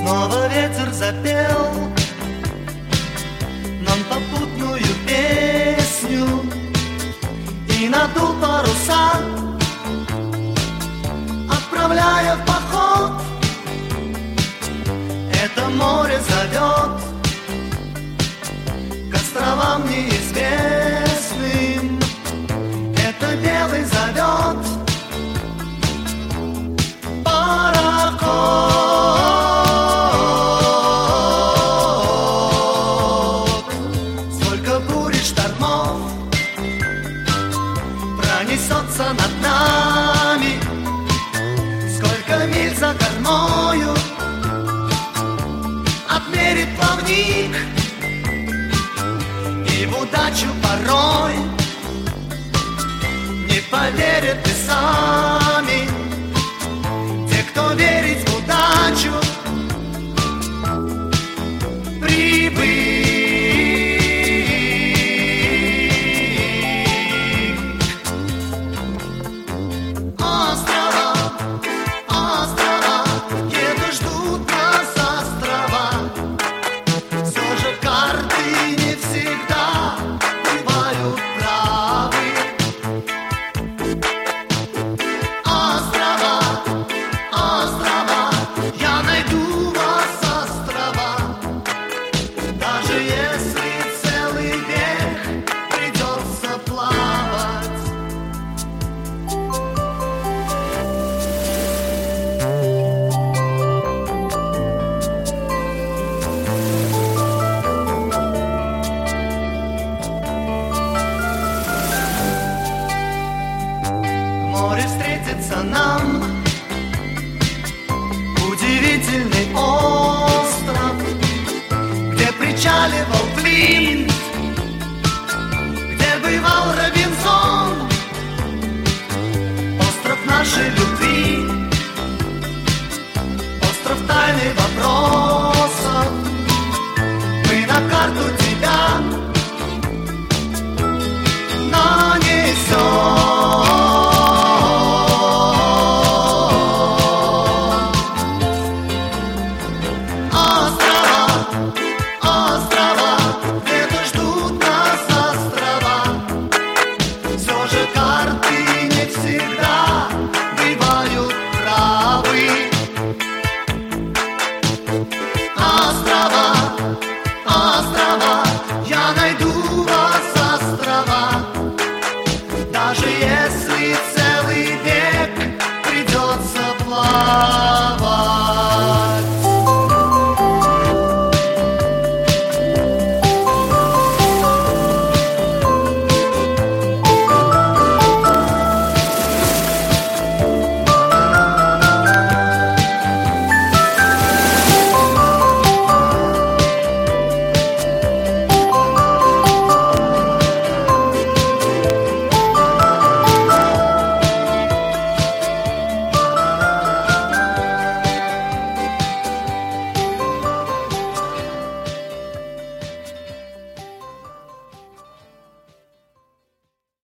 Снова ветер запел нам попутную песню и надул паруса, отправляя в поход. Это море зовет к островам неизвестным. Это белый зовет пароход. Сколько бурь и штормов пронесется над нами, сколько миль за кормою отмерит плавник. И в удачу порой не поверят и сами те, кто верит в удачу. Острова, острова, где-то ждут нас острова. Все же карты не всегда бывают правы. Острова, острова, я найду вас, острова. Даже если целый век придется плавать. Море встретится нам, удивительный остров, где причаливал Флинт, где бывал Робинзон. Остров нашей любви, остров тайны вопросов. Мы на карту тебя нанесем. Острова, где-то ждут нас острова. Все же карты не всегда бывают правы. Острова,